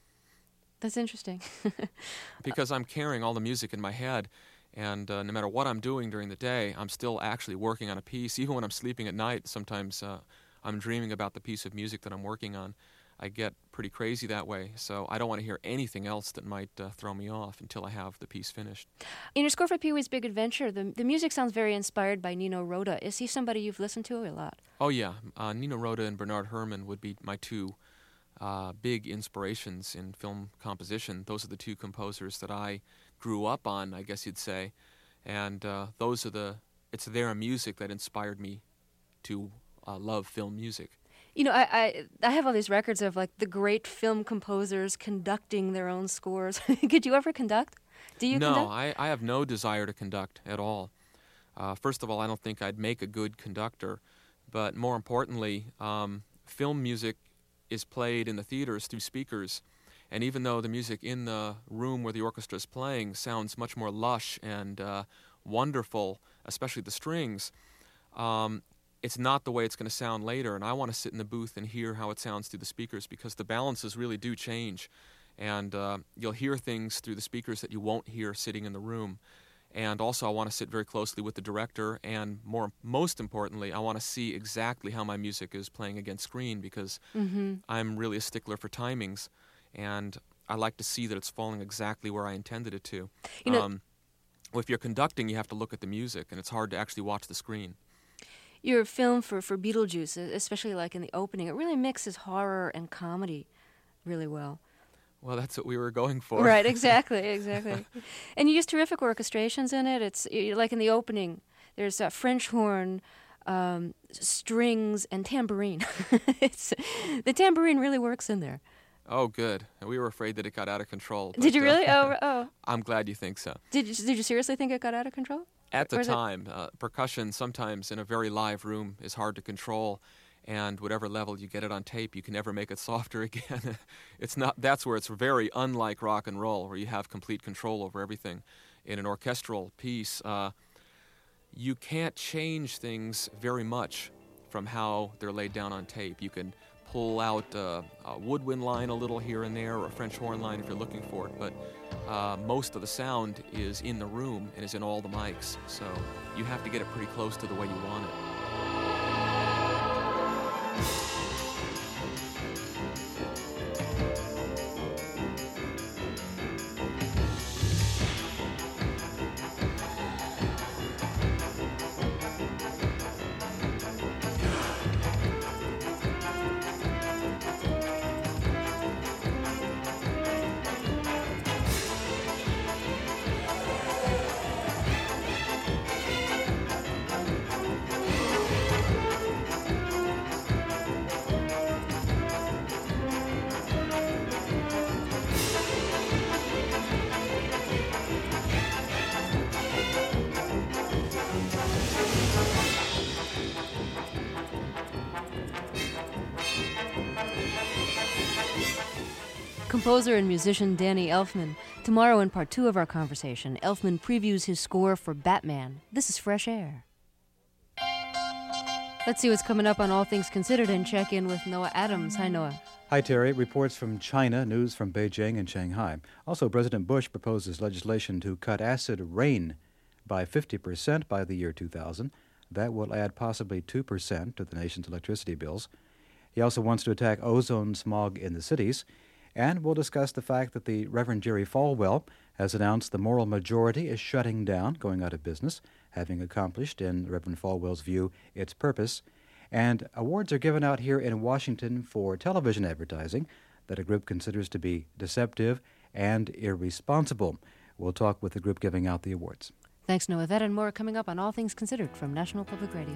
That's interesting. Because I'm carrying all the music in my head, and uh, no matter what I'm doing during the day, I'm still actually working on a piece. Even when I'm sleeping at night, sometimes uh, I'm dreaming about the piece of music that I'm working on. I get pretty crazy that way, so I don't want to hear anything else that might uh, throw me off until I have the piece finished. In your score for Pee-wee's Big Adventure, the, the music sounds very inspired by Nino Rota. Is he somebody you've listened to a lot? Oh, yeah. Uh, Nino Rota and Bernard Herrmann would be my two uh, big inspirations in film composition. Those are the two composers that I grew up on, I guess you'd say. And uh, those are the, it's their music that inspired me to uh, love film music. You know, I, I I have all these records of, like, the great film composers conducting their own scores. Could you ever conduct? Do you no, conduct? No, I, I have no desire to conduct at all. Uh, first of all, I don't think I'd make a good conductor. But more importantly, um, film music is played in the theaters through speakers. And even though the music in the room where the orchestra is playing sounds much more lush and uh, wonderful, especially the strings, um, it's not the way it's going to sound later. And I want to sit in the booth and hear how it sounds through the speakers, because the balances really do change. And uh, you'll hear things through the speakers that you won't hear sitting in the room. And also, I want to sit very closely with the director, and more, most importantly, I want to see exactly how my music is playing against screen, because Mm-hmm. I'm really a stickler for timings, and I like to see that it's falling exactly where I intended it to. You know, um, well, if you're conducting, you have to look at the music, and it's hard to actually watch the screen. your film for, for Beetlejuice, especially like in the opening, it really mixes horror and comedy really well. Well, that's what we were going for. Right, exactly, exactly. And you use terrific orchestrations in it. It's you- like in the opening, there's a French horn, um, strings, and tambourine. it's, the tambourine really works in there. Oh, good. We were afraid that it got out of control. Did you uh, really? Oh, oh. I'm glad you think so. Did you, did you seriously think it got out of control? At the Or is it- time, uh, percussion sometimes in a very live room is hard to control, and whatever level you get it on tape, you can never make it softer again. It's not. That's where it's very unlike rock and roll, where you have complete control over everything. In an orchestral piece, uh, you can't change things very much from how they're laid down on tape. You can pull out uh, a woodwind line a little here and there, or a French horn line if you're looking for it, but uh, most of the sound is in the room and is in all the mics, so you have to get it pretty close to the way you want it. Composer and musician Danny Elfman. Tomorrow in part two of our conversation, Elfman previews his score for Batman. This is Fresh Air. Let's see what's coming up on All Things Considered and check in with Noah Adams. Hi, Noah. Hi, Terry. Reports from China, news from Beijing and Shanghai. Also, President Bush proposes legislation to cut acid rain by fifty percent by the year two thousand. That will add possibly two percent to the nation's electricity bills. He also wants to attack ozone smog in the cities. And we'll discuss the fact that the Reverend Jerry Falwell has announced the moral majority is shutting down, going out of business, having accomplished, in Reverend Falwell's view, its purpose. And awards are given out here in Washington for television advertising that a group considers to be deceptive and irresponsible. We'll talk with the group giving out the awards. Thanks, Noah. That and more coming up on All Things Considered from National Public Radio.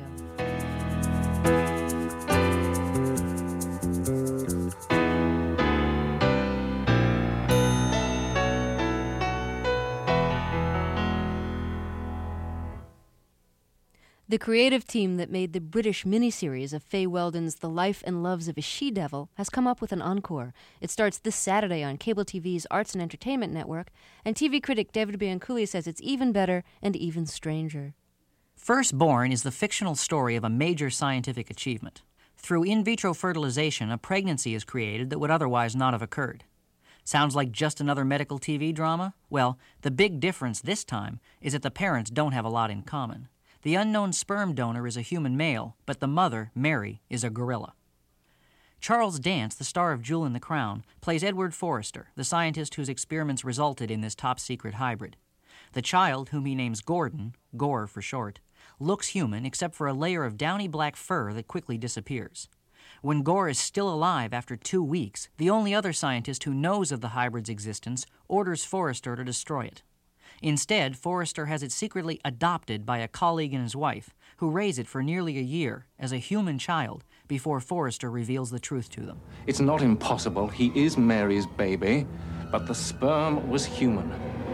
The creative team that made the British miniseries of Fay Weldon's The Life and Loves of a She-Devil has come up with an encore. It starts this Saturday on cable T V's Arts and Entertainment Network, and T V critic David Bianculli says it's even better and even stranger. Firstborn is the fictional story of a major scientific achievement. Through in vitro fertilization, a pregnancy is created that would otherwise not have occurred. Sounds like just another medical T V drama? Well, the big difference this time is that the parents don't have a lot in common. The unknown sperm donor is a human male, but the mother, Mary, is a gorilla. Charles Dance, the star of Jewel in the Crown, plays Edward Forrester, the scientist whose experiments resulted in this top-secret hybrid. The child, whom he names Gordon, Gore for short, looks human except for a layer of downy black fur that quickly disappears. When Gore is still alive after two weeks, the only other scientist who knows of the hybrid's existence orders Forrester to destroy it. Instead, Forrester has it secretly adopted by a colleague and his wife, who raise it for nearly a year as a human child before Forrester reveals the truth to them. It's not impossible. He is Mary's baby, but the sperm was human.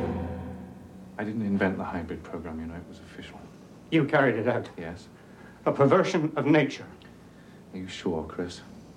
I didn't invent the hybrid program, you know. It was official. You carried it out? Yes. A perversion of nature. Are you sure, Chris?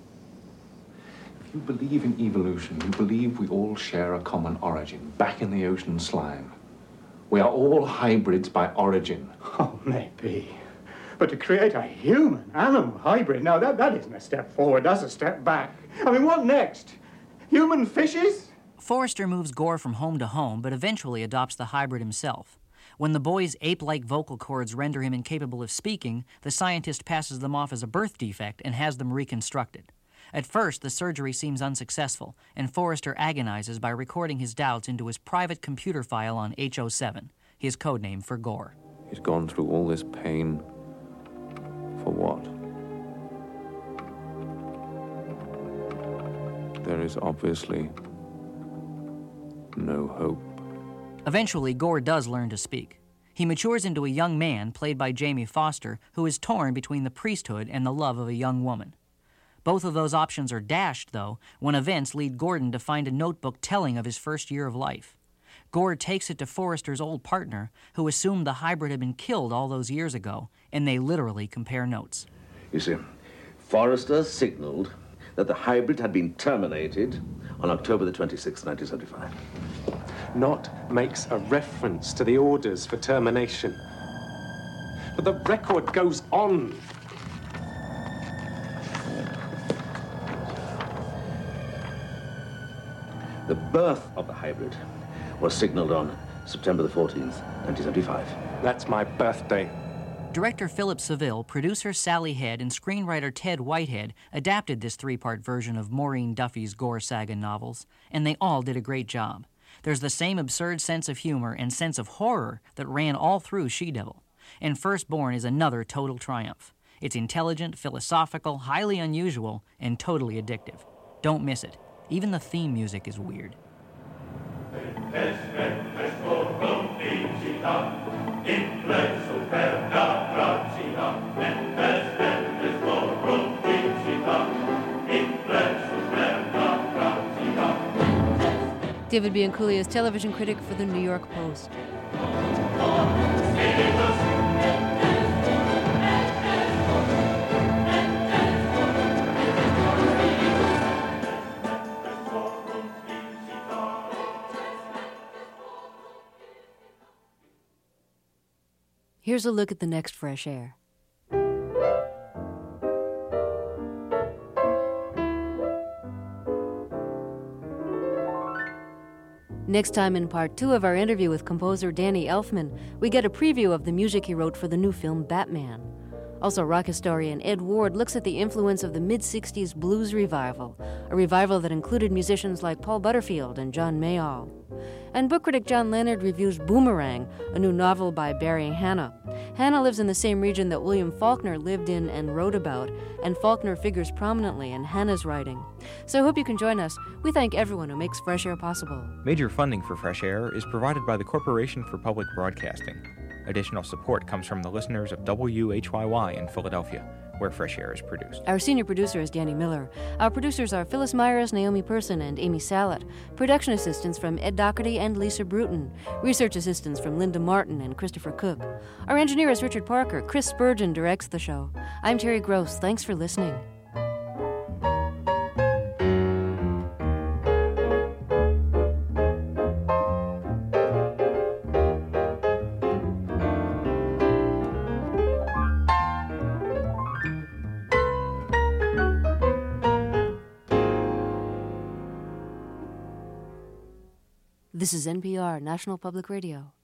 If you believe in evolution, you believe we all share a common origin, back in the ocean slime. We are all hybrids by origin. Oh, maybe. But to create a human animal hybrid, now that, that isn't a step forward, that's a step back. I mean, what next? Human fishes? Forrester moves Gore from home to home, but eventually adopts the hybrid himself. When the boy's ape-like vocal cords render him incapable of speaking, the scientist passes them off as a birth defect and has them reconstructed. At first, the surgery seems unsuccessful, and Forrester agonizes by recording his doubts into his private computer file on H O seven, his codename for Gore. He's gone through all this pain. For what? There is obviously no hope. Eventually, Gore does learn to speak. He matures into a young man, played by Jamie Foster, who is torn between the priesthood and the love of a young woman. Both of those options are dashed, though, when events lead Gordon to find a notebook telling of his first year of life. Gord takes it to Forrester's old partner, who assumed the hybrid had been killed all those years ago, and they literally compare notes. You see, Forrester signaled that the hybrid had been terminated on October the twenty-sixth, nineteen seventy-five. Not makes a reference to the orders for termination. But the record goes on. The birth of the hybrid was signaled on September the fourteenth, nineteen seventy-five. That's my birthday. Director Philip Seville, producer Sally Head, and screenwriter Ted Whitehead adapted this three-part version of Maureen Duffy's Gore Saga novels, and they all did a great job. There's the same absurd sense of humor and sense of horror that ran all through She-Devil. And Firstborn is another total triumph. It's intelligent, philosophical, highly unusual, and totally addictive. Don't miss it. Even the theme music is weird. David Bianculli is television critic for the New York Post. Here's a look at the next Fresh Air. Next time in part two of our interview with composer Danny Elfman, we get a preview of the music he wrote for the new film Batman. Also, rock historian Ed Ward looks at the influence of the mid-sixties blues revival, a revival that included musicians like Paul Butterfield and John Mayall. And book critic John Leonard reviews Boomerang, a new novel by Barry Hannah. Hannah lives in the same region that William Faulkner lived in and wrote about, and Faulkner figures prominently in Hannah's writing. So I hope you can join us. We thank everyone who makes Fresh Air possible. Major funding for Fresh Air is provided by the Corporation for Public Broadcasting. Additional support comes from the listeners of W H Y Y in Philadelphia, where Fresh Air is produced. Our senior producer is Danny Miller. Our producers are Phyllis Myers, Naomi Person, and Amy Salet. Production assistants from Ed Doherty and Lisa Bruton. Research assistants from Linda Martin and Christopher Cook. Our engineer is Richard Parker. Chris Spurgeon directs the show. I'm Terry Gross. Thanks for listening. This is N P R, National Public Radio.